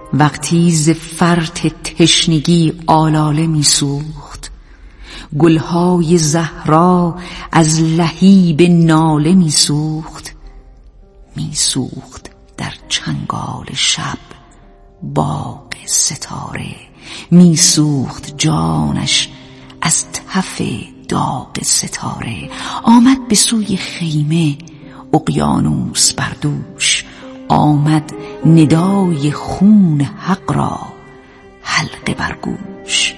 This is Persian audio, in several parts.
وقتی ز فرط تشنگی آلاله می سوخت، گلهای زهرا از لهیب ناله می سوخت. می سوخت در چنگال شب باغ ستاره، می سوخت جانش از تف داغ ستاره. آمد به سوی خیمه اقیانوس بردوش، آمد ندای خون حق را حلقه بر گوش.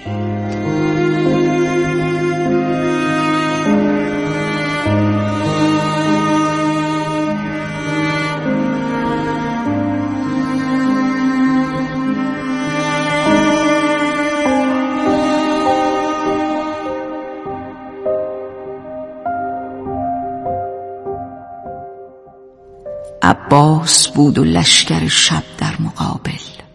عباس بود و لشکر شب در مقابل،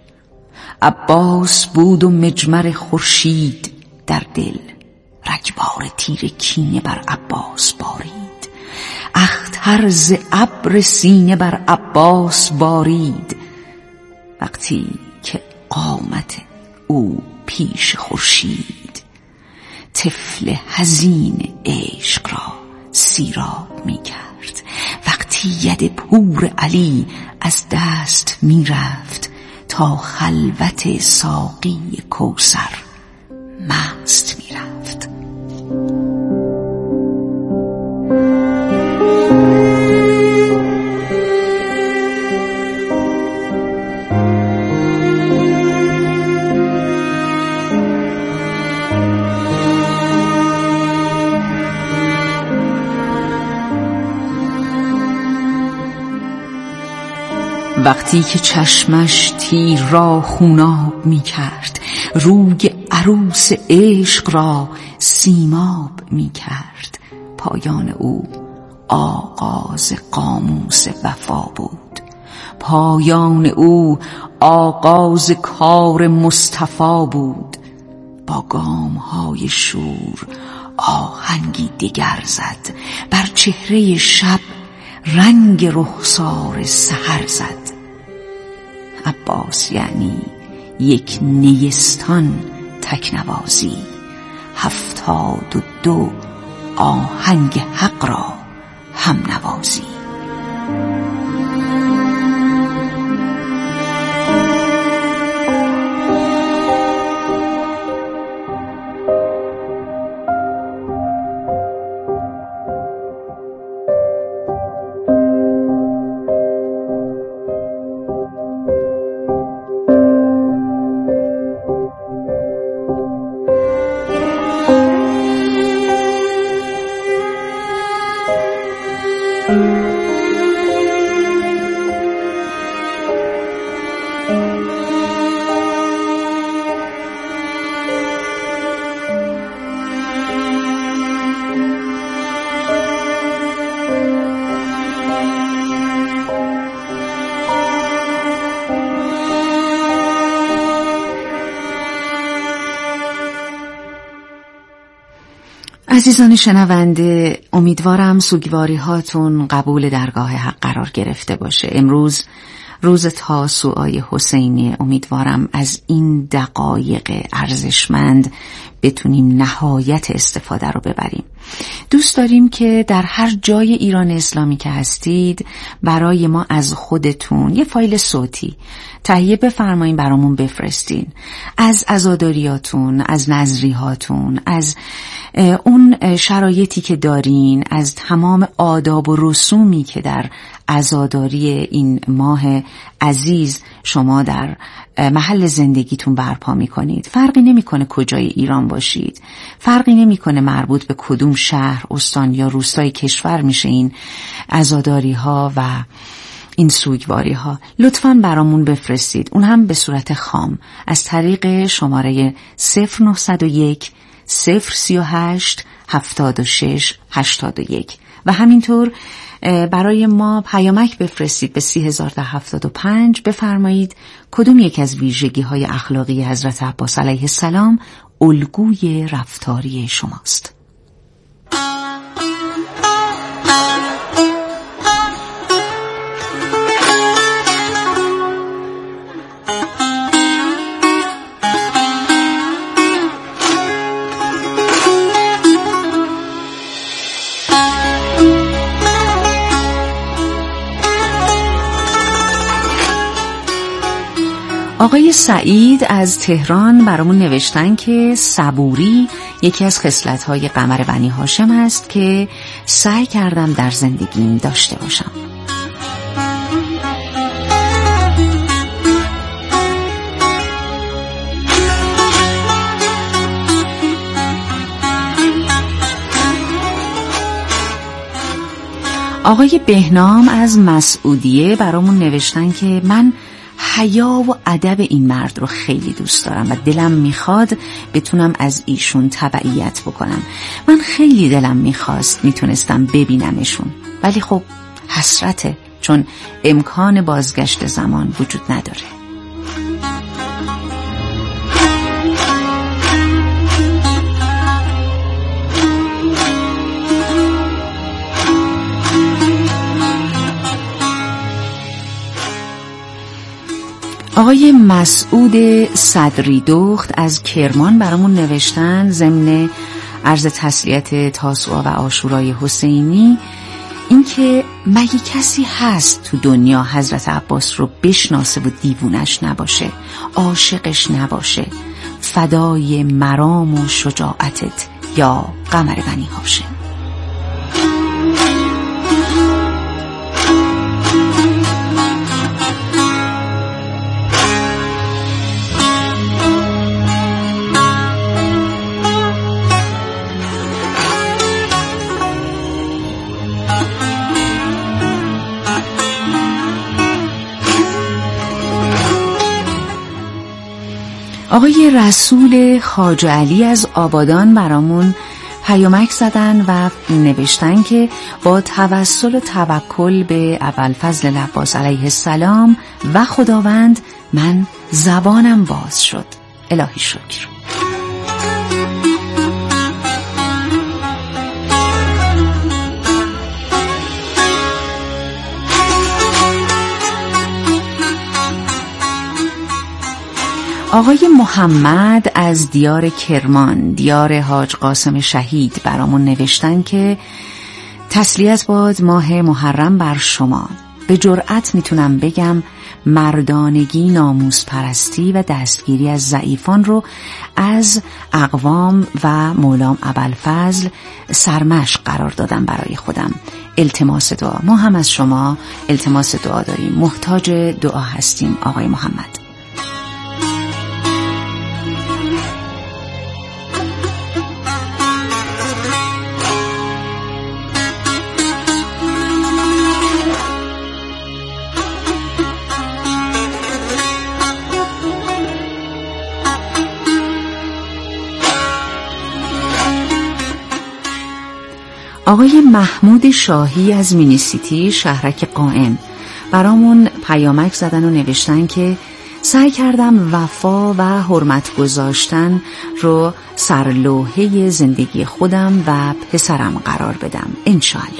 عباس بود و مجمر خورشید در دل. رگبار تیر کینه بر عباس بارید، اختر ز ابر سینه بر عباس بارید. وقتی که قامت او پیش خورشید، طفل حزین عشق را سیراب می کرد. وقتی ید پور علی از دست می رفت، تا خلوت ساقی کوثر مست می رفت. وقتی که چشمش تیر را خوناب می کرد، روی عروس عشق را سیماب می کرد. پایان او آغاز قاموس وفا بود، پایان او آغاز کار مصطفی بود. با گام‌های شور آهنگی دگر زد، بر چهره شب رنگ رخسار سحر زد. عباس یعنی یک نیستان تکنوازی، 72 آهنگ حق را هم نوازی. عزیزان شنونده، امیدوارم سوگواری هاتون قبول درگاه حق قرار گرفته باشه. امروز روز تاسوعای حسینی، امیدوارم از این دقایق ارزشمند بتونیم نهایت استفاده رو ببریم. دوست داریم که در هر جای ایران اسلامی که هستید برای ما از خودتون یه فایل صوتی تهیه بفرمایید، برامون بفرستین، از عزاداریاتون، از نذریهاتون، از اون شرایطی که دارین، از تمام آداب و رسومی که در عزاداری این ماه عزیز شما در محل زندگیتون برپا میکنید. فرقی نمیکنه کجای ایران باشید، فرقی نمیکنه مربوط به کدوم شهر، استان یا روستای کشور میشه این عزاداری ها و این سوگواری ها. لطفاً برامون بفرستید، اون هم به صورت خام از طریق شماره 0901 038 76 81 و همینطور برای ما پیامک بفرستید به 3075. بفرمایید کدوم یک از ویژگی های اخلاقی حضرت عباس علیه السلام الگوی رفتاری شماست. آقای سعید از تهران برامون نوشتن که صبوری یکی از خصلت‌های قمر بنی هاشم است که سعی کردم در زندگیم داشته باشم. آقای بهنام از مسعودیه برامون نوشتن که من حیا و ادب این مرد رو خیلی دوست دارم و دلم میخواد بتونم از ایشون تبعیت بکنم. من خیلی دلم میخواست میتونستم ببینمشون، ولی خب حسرته، چون امکان بازگشت زمان وجود نداره. آقای مسعود صدری دخت از کرمان برامون نوشتن ضمن عرض تسلیت تاسوعا و عاشورای حسینی اینکه مگه کسی هست تو دنیا حضرت عباس رو بشناسه و دیوونش نباشه، عاشقش نباشه؟ فدای مرام و شجاعتت یا قمر بنی هاشم. آقای رسول خواجه علی از آبادان برامون پیامک زدن و نوشتن که با توسل و توکل به ابوالفضل العباس علیه السلام و خداوند من زبانم باز شد. الهی شکر. آقای محمد از دیار کرمان، دیار حاج قاسم شهید برامون نوشتن که تسلیت باد ماه محرم بر شما. به جرأت میتونم بگم مردانگی، ناموس پرستی و دستگیری از ضعیفان رو از اقوام و مولام ابوالفضل سرمشق قرار دادم برای خودم. التماس دعا. ما هم از شما التماس دعا داریم، محتاج دعا هستیم آقای محمد. آقای محمود شاهی از مینیسیتی شهرک قائم برامون پیامک زدن و نوشتن که سعی کردم وفا و حرمت گذاشتن رو سرلوحه زندگی خودم و پسرم قرار بدم انشاءالله.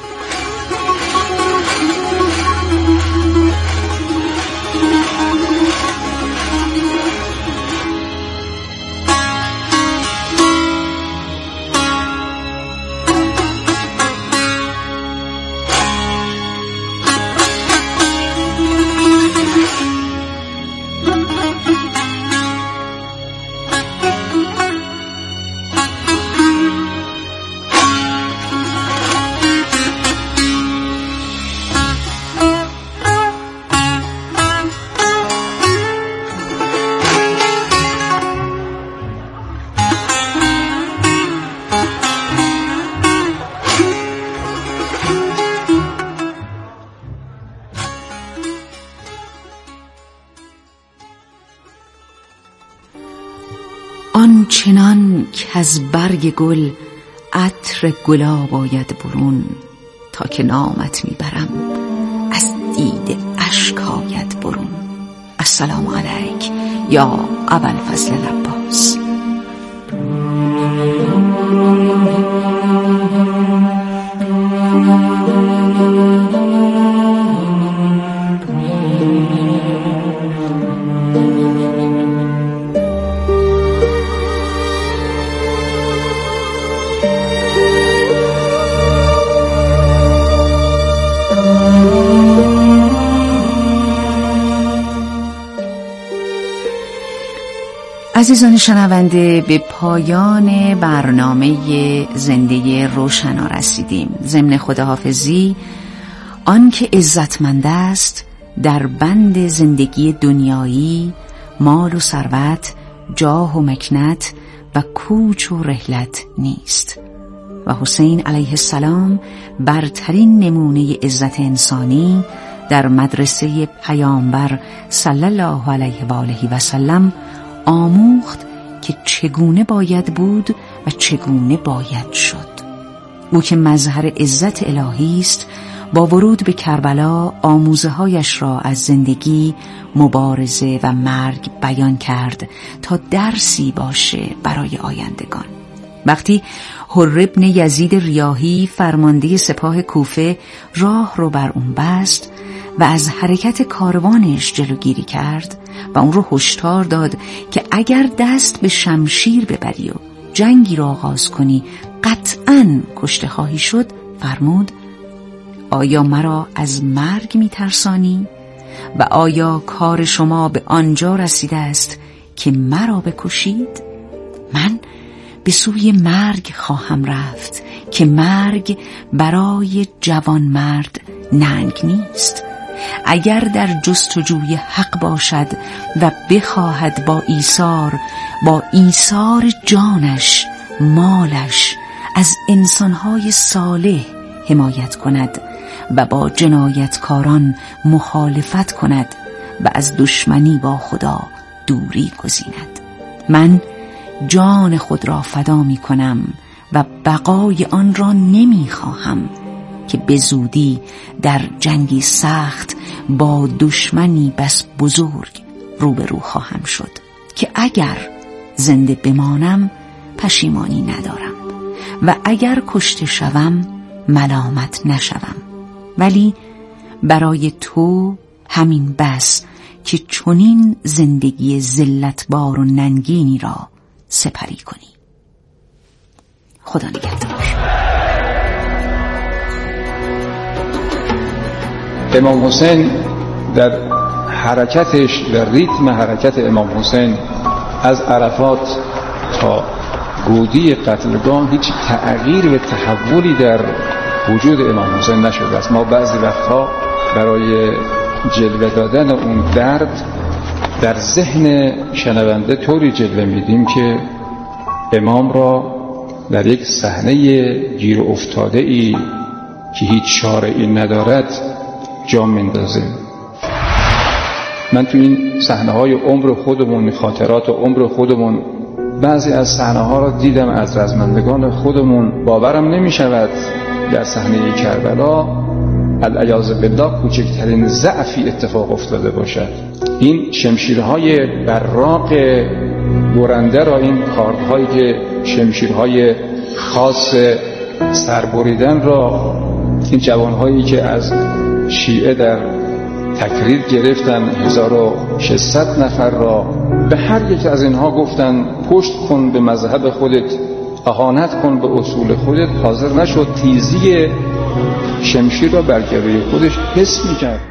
آنچنان که از برگ گل عطر گلاب آید برون، تا که نامت میبرم از دید اشک آید برون. السلام علیک یا ابوالفضل العباس. عزیزان شنونده، به پایان برنامه زنده روشنا رسیدیم. ضمن خداحافظی، آن که عزتمند است در بند زندگی دنیایی، مال و ثروت، جاه و مکنت و کوچ و رحلت نیست. و حسین علیه السلام برترین نمونه عزت انسانی در مدرسه پیامبر صلی الله علیه و آله و سلم آموخت که چگونه باید بود و چگونه باید شد. او که مظهر عزت الهی است، با ورود به کربلا آموزه هایش را از زندگی، مبارزه و مرگ بیان کرد تا درسی باشه برای آیندگان. وقتی حر ابن یزید ریاحی فرمانده سپاه کوفه راه رو بر اون بست و از حرکت کاروانش جلوگیری کرد و اون رو هشدار داد که اگر دست به شمشیر ببری و جنگی را آغاز کنی قطعاً کشته خواهی شد، فرمود: آیا مرا از مرگ می‌ترسانی؟ و آیا کار شما به آنجا رسیده است که مرا بکشید؟ من به سوی مرگ خواهم رفت که مرگ برای جوان مرد ننگ نیست. اگر در جستجوی حق باشد و بخواهد با ایثار جانش، مالش از انسانهای صالح حمایت کند و با جنایتکاران مخالفت کند و از دشمنی با خدا دوری گزیند. من جان خود را فدا می کنم و بقای آن را نمی خواهم که به زودی در جنگی سخت با دشمنی بس بزرگ روبرو خواهم شد که اگر زنده بمانم پشیمانی ندارم و اگر کشته شوم ملامت نشوم، ولی برای تو همین بس که چنین زندگی ذلتبار و ننگینی را سپری کنی. خدا نگهدار. امام حسین در حرکتش، در ریتم حرکت امام حسین از عرفات تا گودی قتلگاه هیچ تغییر و تحولی در وجود امام حسین نشده است. ما بعضی وقتها برای جلوه دادن اون درد در ذهن شنونده طوری جلوه میدیم که امام را در یک صحنه گیر و افتاده ای که هیچ شارعی ندارد جا میندازیم. من تو این صحنه های عمر خودمون، خاطرات و عمر خودمون، بعضی از صحنه ها را دیدم از رزمندگان خودمون. باورم نمی شود در صحنه کربلا العیاذ بالله کوچکترین ضعفی اتفاق افتاده باشد. این شمشیرهای براق برنده را، این کاردهایی که شمشیرهای خاص سربریدن را، این جوانهایی که از شیعه در تکریر گرفتن 1600 نفر را، به هر یک از اینها گفتن پشت کن به مذهب خودت، اهانت کن به اصول خودت، حاضر نشد تیزی شمشیر را بر گلوی خودش حس می‌کرد.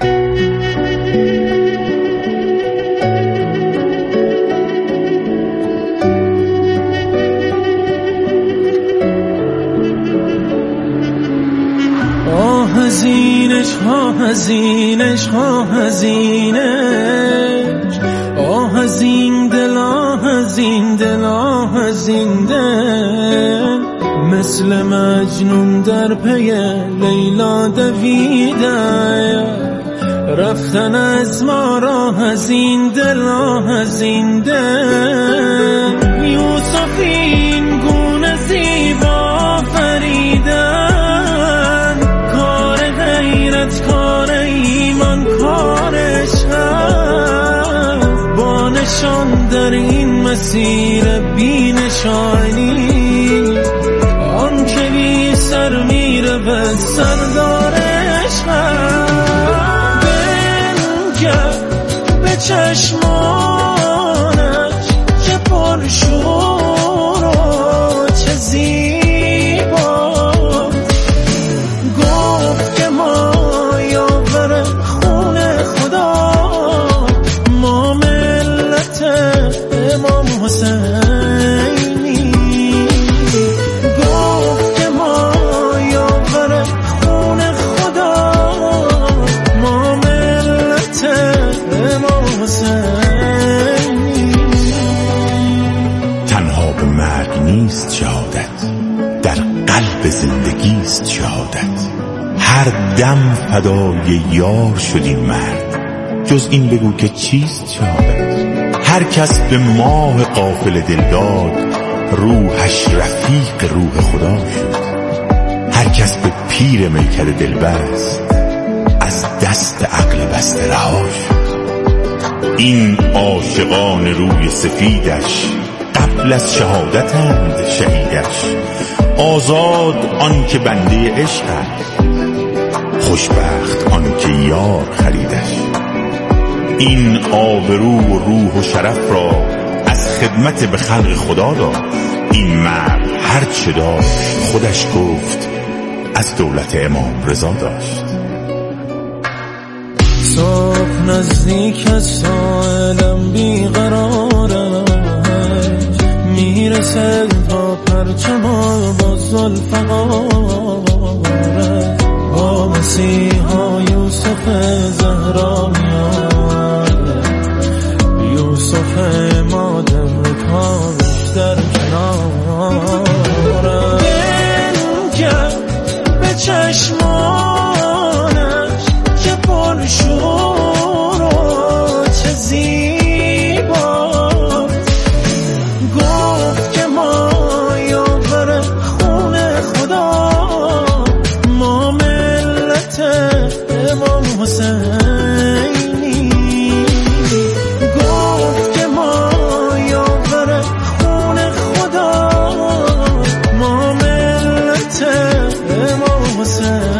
هزینش آه هزین دل، آه هزین دل، آه هزین دل، مثل مجنون در پی لیلا دویده، رفتن از ما را هزین دل، آه هزین دل، یوسف این گونه زیبا فریدن، کار غیرت، کار ایمان، کارش هست، با نشان در این مسیر بی نشانی، آن که بی سر میره به سردارش هست، بنگر به چشمانش چه پرشور و چه زیبا، گفت که ما یاور خون خدا، ما ملت امام حسین. حسینی. تنها به مرگ نیست شهادت، در قلب زندگیست شهادت. هر دم فدای یار شدیم مرد، جز این بگو که چیست شهادت. هر کس به ماه غافل دل داد، روحش رفیق روح خدا شد. هر کس به پیر میکده دل بست، از دست عقل بسته رها شد. این عاشقان روی سفیدش، قبل از شهادتند شهیدش. آزاد آن که بنده عشق است، خوشبخت آن که یار خریدش. این آبرو و روح و شرف را از خدمت به خلق خدا داشت. این مرد هر چه داشت خودش گفت از دولت امام رضا داشت. صبح نزدیک از سائلم بیقراره، میرسه تا پرچم با زلفقاره. با مسیحا یوسف زهرا میاره، یوسف مادر کارش در کناره. بنگر به چشمانش که پرشور و چه زیباست. گفت که ما یاور خون خدا، ما ملت امام حسینی. گفت که ما یاور خون خدا، ما ملت امام حسینی.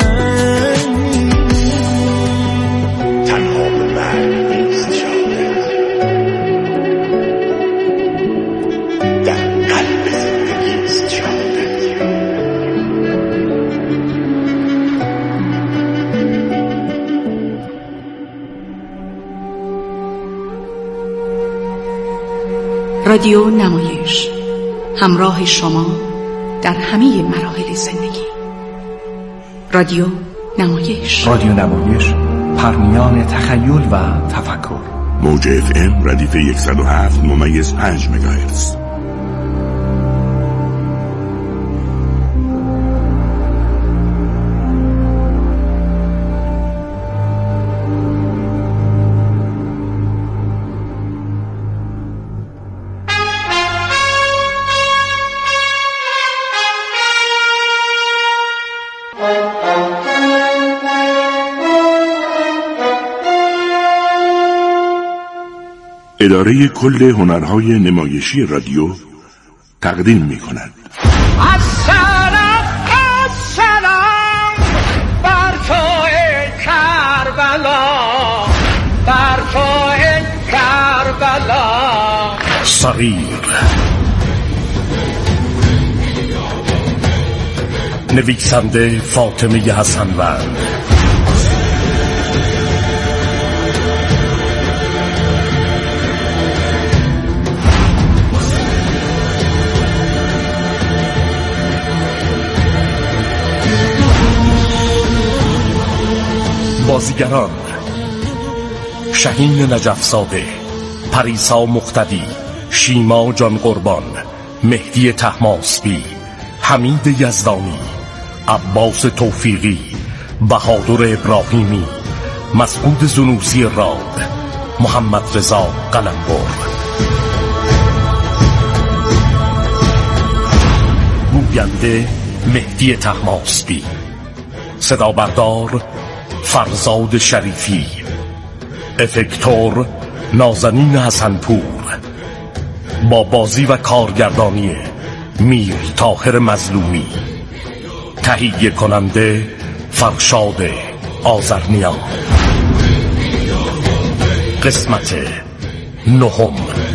تنها به مرگ نیست شهادت، در قلب زندگیست شهادت. رادیو نمایش، همراه شما در همه مراحل زندگی. رادیو نمایش. رادیو نمایش، پرمیان تخیل و تفکر. موج FM ردیف 107.5 مگاهرتز. اداره کل هنرهای نمایشی رادیو تقدیم می‌کند. السلام بر تو کربلا، بر تو کربلا. صغیر، نویسنده فاطمه حسنوند، بازیگران: شهین نجف‌زاده، پریسا مقتدی، شیما جان قربان، مهدی طهماسبی، حمید یزدانی، عباس توفیقی، بهادر ابراهیمی، مسعود زنوسی راد، محمد رضا قلمبر. گوینده مهدی طهماسبی، صدا بردار فرزاد شریفی، افکتور نازنین حسنپور، با بازی و کارگردانی میر طاهر مظلومی. تهیه کننده فرشاد آذرنیا. قسمت 9.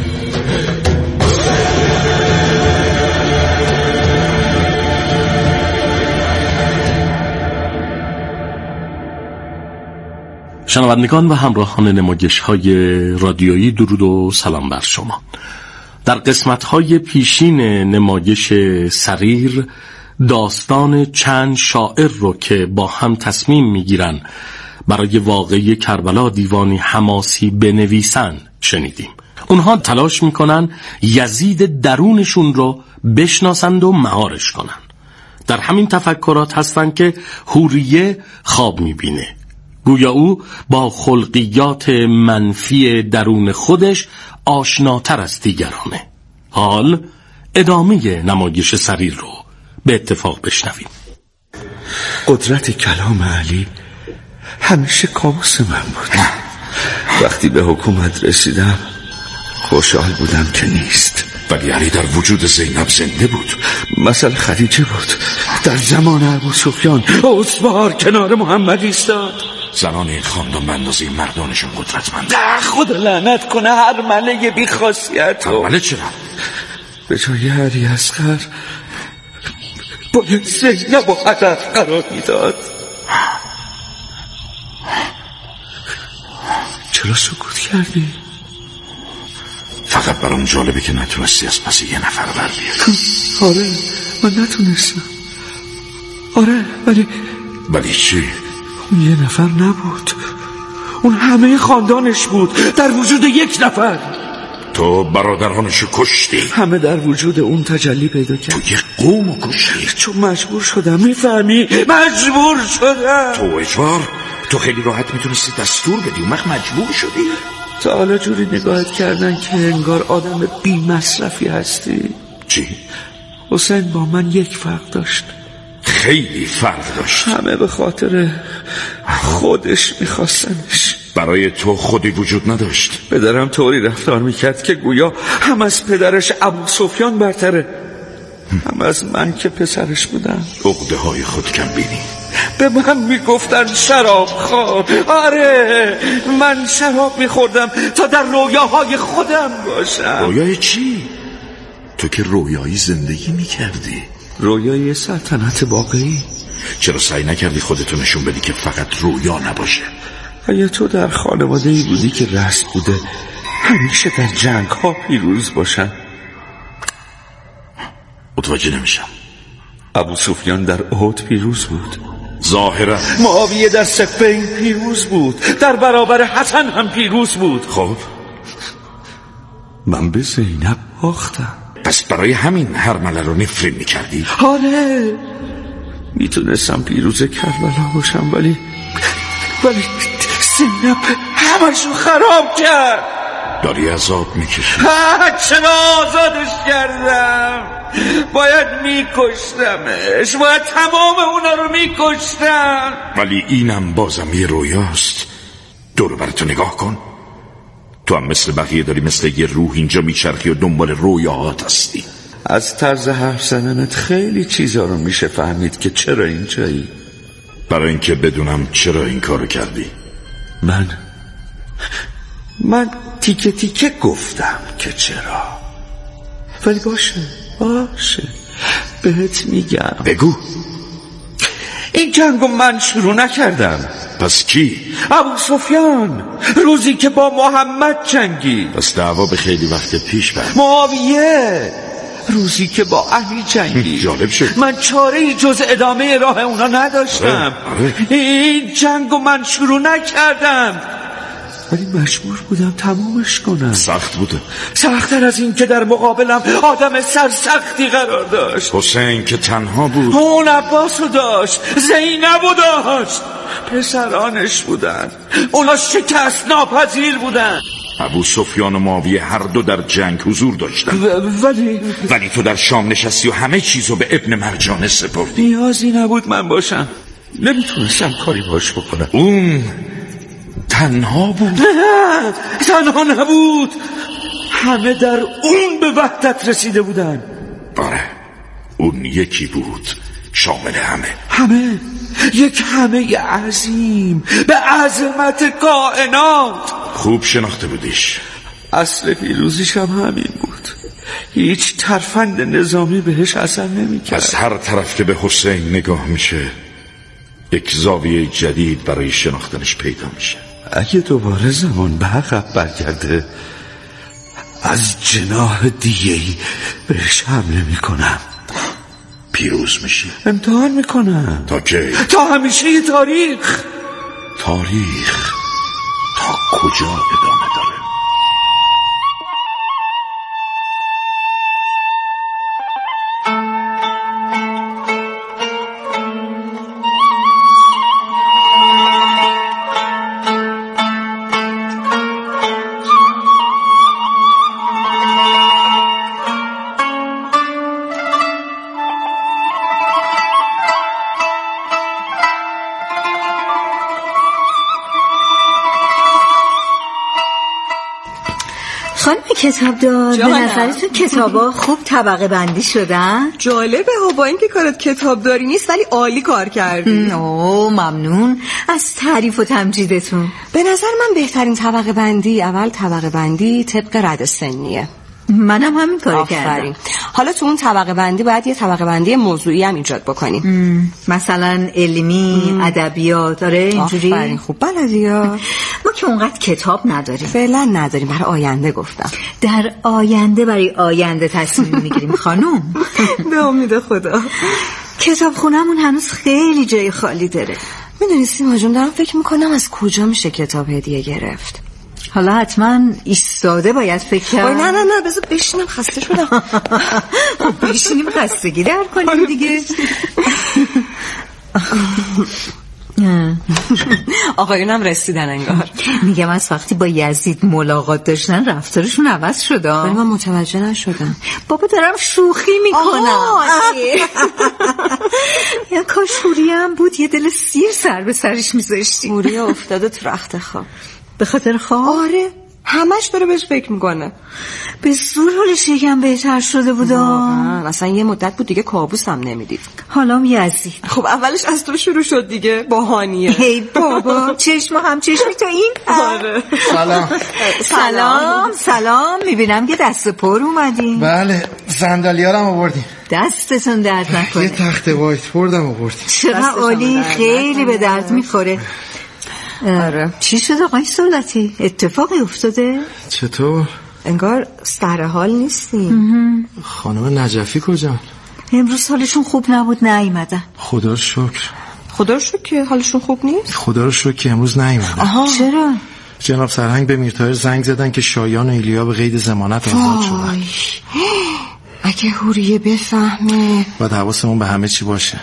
شنوندگان و همراهان نمایش‌های رادیویی، درود و سلام بر شما. در قسمت‌های پیشین نمایش صغیر داستان چند شاعر رو که با هم تصمیم می‌گیرن برای واقعه کربلا دیوانی حماسی بنویسن شنیدیم. اونها تلاش میکنن یزید درونشون رو بشناسند و مهارش کنن. در همین تفکرات هستن که حوریه خواب میبینه، گویا او با خلقیات منفی درون خودش آشناتر از دیگرانه. حال ادامه نمایش سریر رو به اتفاق بشنویم. قدرت کلام علی همیشه کابوس من بود. وقتی به حکومت رسیدم خوشحال بودم که نیست، ولی علی در وجود زینب زنده بود. مثل خدیجه بود. در زمان ابوسفیان اسوار کنار محمد ایستاد. زنان این خاندان به اندازه مردانشون قدرتمند. خدا لعنت کنه هر مله بی خاصیت. هر مله چرا؟ به جای علی اصغر باید زینب و هدف قرار میداد. چرا سکوت کردی؟ فقط برام جالبه که نتونستی از پس یه نفر بر بیاری. آره من نتونستم. آره ولی چی؟ اون یه نفر نبود، اون همه خاندانش بود در وجود یک نفر. تو برادرانشو کشتی؟ همه در وجود اون تجلی پیدا کرد. تو یه قومو کشتی؟ چون مجبور شدم. میفهمی؟ مجبور شدم. تو اجبار؟ تو خیلی راحت میتونستی دستور بدی، اون وقت مجبور شدی؟ تا حالا جوری نگاهت کردن که انگار آدم بی مصرفی هستی. چی؟ حسین با من یک فرق داشت. خیلی فرق داشت. همه به خاطر خودش میخواستنش. برای تو خودی وجود نداشت. پدرم طوری رفتار میکرد که گویا هم از پدرش ابوسفیان برتره، هم از من که پسرش بودم. عقده های خود کم بینی. به من میگفتن شراب خواه. آره من شراب میخوردم تا در رویاهای خودم باشم. رویای چی؟ تو که رویایی زندگی میکردی. رویای سلطنت واقعی. چرا سعی نکردی خودتو نشون بدی که فقط رویا نباشه؟ اگه تو در خانواده‌ای بودی که رسم بوده همیشه در جنگ ها پیروز باشن. متوجه نمیشم. ابوسفیان در احد پیروز بود. ظاهرا. معاویه در صفین پیروز بود. در برابر حسن هم پیروز بود. خب من به زینب باختم. پس برای همین هر مله رو نفرین میکردی؟ آره میتونستم پیروز کربلا باشم ولی زینب همشو خراب کرد. داری عذاب میکشی؟ چرا آزادش کردم؟ باید میکشتمش، باید تمام اونا رو میکشتم. ولی اینم بازم یه رویاست. دور براتو نگاه کن. تو هم مثل بقیه داری مثل یه روح اینجا میچرخی و دنبال رویاهات هستی. از طرز حرف زدنت خیلی چیزا رو میشه فهمید که چرا اینجایی. برای اینکه بدونم چرا این کارو کردی. من تیکه تیکه گفتم که چرا، ولی باشه بهت میگم. بگو. این جنگو من شروع نکردم. پس کی؟ ابوسفیان روزی که با محمد جنگی. پس دعوا به خیلی وقت پیش برد. معاویه روزی که با علی جنگی. جالب شد. من چاره‌ای جز ادامه راه اونا نداشتم. این جنگو من شروع نکردم ولی مجبور بودم تمامش کنم. سخت بوده؟ سخت‌تر از این که در مقابلم آدم سرسختی قرار داشت. حسین که تنها بود. اون عباسو داشت، زینبو داشت، پسرانش بودن، اونا شکست ناپذیر بودن. ابوسفیان و معاویه هر دو در جنگ حضور داشتن. ولی تو در شام نشستی و همه چیزو به ابن مرجانه سپردی. نیازی نبود من باشم، نمیتونستم کاری باش بکنم. اون تنها بود؟ نه تنها نبود، همه در اون به وحدت رسیده بودن. آره اون یکی بود، شامل همه یک همه عظیم به عظمت کائنات. خوب شناخته بودیش. اصل پیروزیش هم همین بود، هیچ ترفند نظامی بهش اثر نمی‌کرد. از هر طرف که به حسین نگاه میشه یک زاویه جدید برای شناختنش پیدا میشه. اگه دوباره زمان به عقب برگرده از جناح دیگه‌ای بهش حمله میکنم. پیروز میشی؟ امتحان میکنم. تا کی؟ تا همیشه تاریخ. تاریخ تا کجا ادامه داره؟ خانم کتابدار، به نظرتون کتابا خوب طبقه بندی شدن؟ جالبه ها، با اینکه کارت کتابداری نیست ولی عالی کار کردی. اوه ممنون از تعریف و تمجیدتون. به نظر من بهترین طبقه بندی اول طبقه بندی طبق رد سنیه. منم همین کارو کردم. حالا تو اون طبقه بندی باید یه طبقه بندی موضوعی هم ایجاد بکنیم. مثلا علمی، ادبیات، داره اینجوری. آفرین، خوب بلدی ها. ما که اونقدر کتاب نداریم. فعلا نداریم، برای آینده گفتم. در آینده برای آینده تصمیم میگیریم خانم. به امید خدا. کتاب خونمون هنوز خیلی جای خالی داره. میدونی سیما جون، دارم فکر میکنم از کجا میشه کتاب هدیه گرفت. حالا حتما ایستاده باید فکر کرد. نه بذار بشینم، خسته شدم. بشینیم خستگی در کنیم دیگه. آقایونم رسیدن انگار. میگم از وقتی با یزید ملاقات داشتن رفتارشون عوض شده. ولی من متوجه نشدم. بابا دارم شوخی میکنم. یا کاش حوری هم بود یه دل سیر سر به سرش میذاشتی. حوری افتاده تو رخت خواب. به خاطر خواب؟ آره، همش داره بهش فکر میکنه. به زور حالش یکم بهتر شده بودا. اصلا یه مدت بود دیگه کابوس هم نمیدید. حالا یزید. خب اولش از تو شروع شد دیگه، با هانیه. هی بابا، چشم هم چشمی تو این. آره. سلام. میبینم که دست پر اومدین. بله، صندلیارم آوردیم. دستتون درد نکنه. یه تخت وایت بوردم آوردیم. چقدر عالی، خیلی به درد میخوره. آره. چی شد آقای سولتی؟ اتفاقی افتاده؟ چطور؟ انگار سر حال نیستیم. خانم نجفی کجا؟ امروز حالشون خوب نبود، نیومدن. خدا رو شکر. خدا رو شکر که حالشون خوب نیست. خدا رو شکر که امروز نیومدن. چرا؟ جناب سرهنگ به میرطاهر زنگ زدن که شایان و ایلیا به قید ضمانت آزاد شدن. اگه حوریه بفهمه. باید حواسمون به همه چی باشه.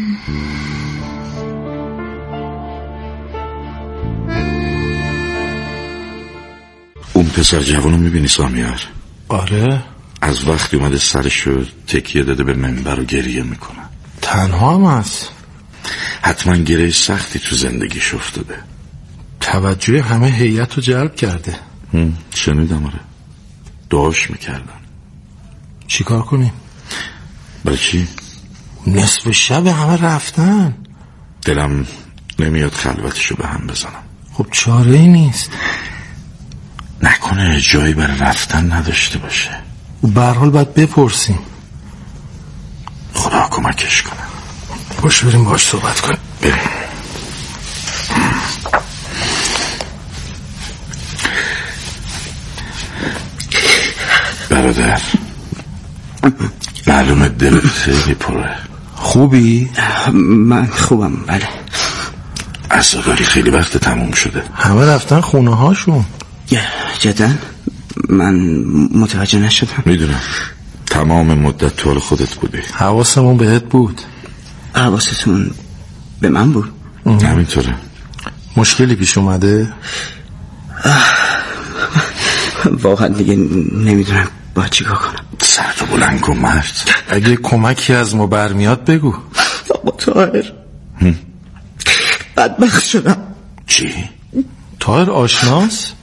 اون پسر جوانو میبینی سامیار؟ آره. از وقتی اومده سرشو تکیه داده به منبر و گریه میکنه. تنها هم هست. حتما گره سختی تو زندگیش افتاده. توجه همه هیئت رو جلب کرده. شنیدم. آره، دعاش میکردن. چی کار کنیم؟ برای چی؟ نصف شب همه رفتن. دلم نمیاد خلوتشو به هم بزنم. خب چاره ای نیست. نکنه جایی برای رفتن نداشته باشه. به هر حال باید بپرسیم. خدا کمکش کنه. باش بریم باش صحبت کنیم. بریم. برادر، معلومه دلت خیلی پره. خوبی؟ من خوبم، بله. عزاداری خیلی وقت تموم شده. همه رفتن خونه هاشون. جدا؟ من متوجه نشدم. میدونم تمام مدت تو حال خودت بودی. حواسمون بهت بود. حواستون به من بود؟ همینطوره. مشکلی پیش اومده؟ واقعا دیگه نمیدونم باید چیکار کنم. سرتو بلند کن مرد. اگه کمکی از ما برمیاد بگو. بابا طاهر بدبخت شدم. چی؟ طاهر آشناس؟